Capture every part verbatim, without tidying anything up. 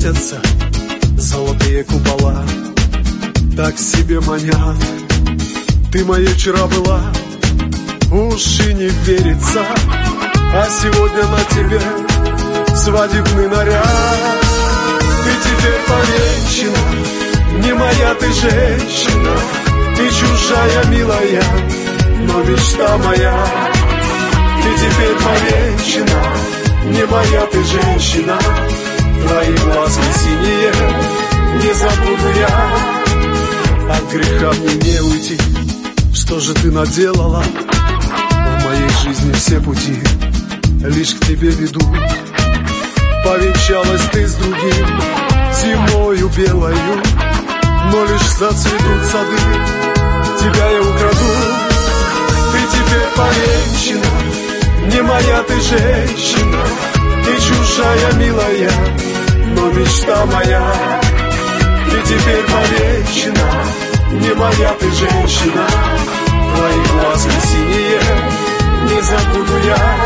светятся золотые купола, так себе манят. Ты моей вчера была, уж и не верится, а сегодня на тебе свадебный наряд. Ты теперь повенчана, не моя ты женщина, ты чужая, милая, но мечта моя. Ты теперь повенчана, не моя ты женщина, твои глазки синие не забуду я. От греха мне не уйти, что же ты наделала? В моей жизни все пути лишь к тебе ведут. Повенчалась ты с другим зимою белою, но лишь зацветут сады, тебя я украду. Ты теперь повенчана, не моя ты женщина, ты чужая, милая, но мечта моя. Ты теперь повенчана, не моя ты женщина, твои глазки синие не забуду я.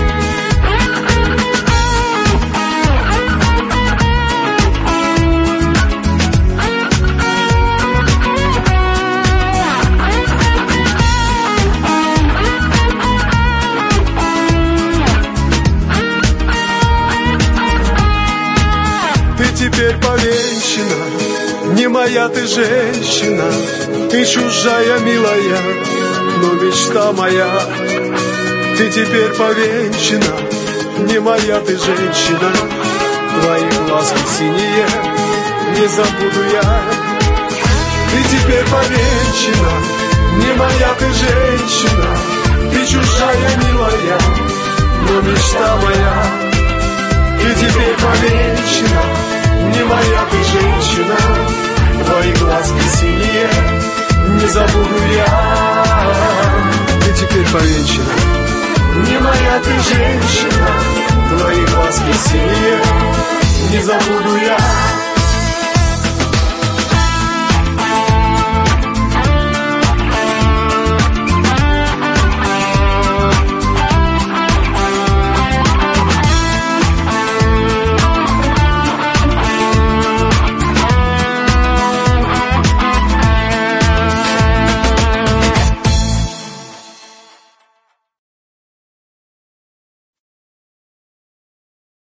Ты теперь повенчана, не моя ты женщина, ты чужая, милая, но мечта моя. Ты теперь повенчана, не моя ты женщина, твои глазки синие не забуду я. Ты теперь повенчана, не моя ты женщина, ты чужая, милая, но мечта моя. Ты теперь повенчана, не моя ты женщина, твои глазки синие не забуду я. Ты теперь повенчана, не моя ты женщина, твои глазки синие не забуду я.